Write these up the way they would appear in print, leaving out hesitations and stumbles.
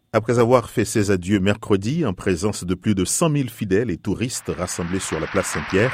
Après avoir fait ses adieux mercredi en présence de plus de 100 000 fidèles et touristes rassemblés sur la place Saint-Pierre,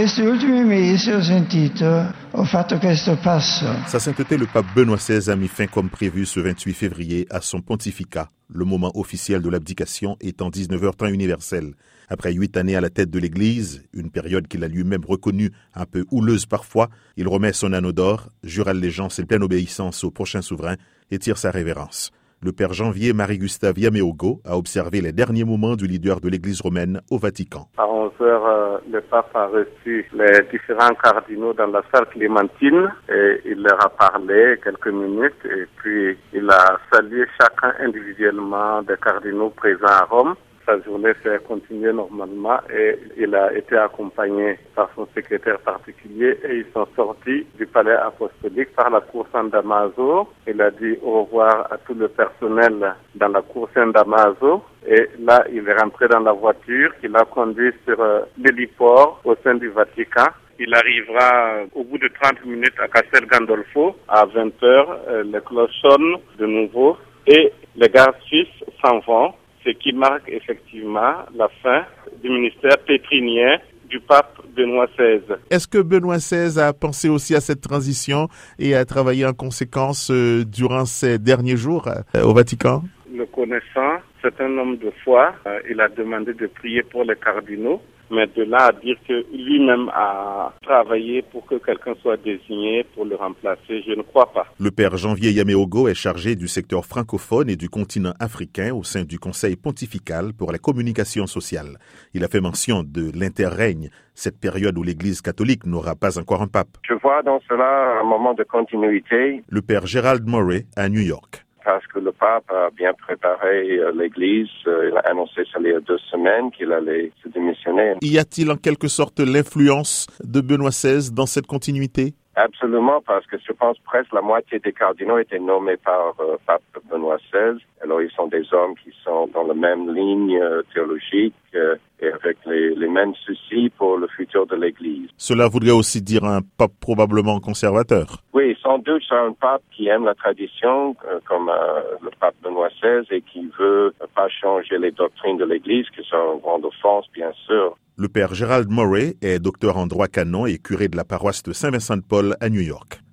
Sa Sainteté le pape Benoît XVI a mis fin comme prévu ce 28 février à son pontificat, le moment officiel de l'abdication étant 19h temps universel. Après 8 années à la tête de l'Église, une période qu'il a lui-même reconnue un peu houleuse parfois, il remet son anneau d'or, jure allégeance et pleine obéissance au prochain souverain et tire sa révérence. Le père Janvier Marie-Gustave Yaméogo a observé les derniers moments du leader de l'Église romaine au Vatican. À 11h, le pape a reçu les différents cardinaux dans la salle Clémentine et il leur a parlé quelques minutes et puis il a salué chacun individuellement des cardinaux présents à Rome. Sa journée s'est continuée normalement et il a été accompagné par son secrétaire particulier et ils sont sortis du palais apostolique par la cour San Damaso. Il a dit au revoir à tout le personnel dans la cour San Damaso et là il est rentré dans la voiture qu'il a conduit sur l'héliport au sein du Vatican. Il arrivera au bout de 30 minutes à Castel Gandolfo à 20h. Les cloches sonnent de nouveau et les gardes suisses s'en vont. Ce qui marque effectivement la fin du ministère pétrinien du pape Benoît XVI. Est-ce que Benoît XVI a pensé aussi à cette transition et a travaillé en conséquence durant ces derniers jours au Vatican? Le connaissant, c'est un homme de foi. Il a demandé de prier pour les cardinaux. Mais de là à dire que lui-même a travaillé pour que quelqu'un soit désigné pour le remplacer, je ne crois pas. Le père Janvier Yaméogo est chargé du secteur francophone et du continent africain au sein du Conseil pontifical pour la communication sociale. Il a fait mention de l'interrègne, cette période où l'Église catholique n'aura pas encore un pape. Je vois dans cela un moment de continuité. Le père Gerald Murray à New York. Parce que le pape a bien préparé l'Église. Il a annoncé ça il y a 2 semaines qu'il allait se démissionner. Y a-t-il en quelque sorte l'influence de Benoît XVI dans cette continuité? Absolument, parce que je pense presque la moitié des cardinaux étaient nommés par pape Benoît XVI. Alors ils sont des hommes qui sont dans la même ligne théologique et avec les mêmes soucis pour le futur de l'Église. Cela voudrait aussi dire un pape probablement conservateur. Oui, sans doute c'est un pape qui aime la tradition comme le pape Benoît XVI et qui veut pas changer les doctrines de l'Église, qui sont une grande offense bien sûr. Le père Gerald Murray est docteur en droit canon et curé de la paroisse de Saint-Vincent-de-Paul à New York.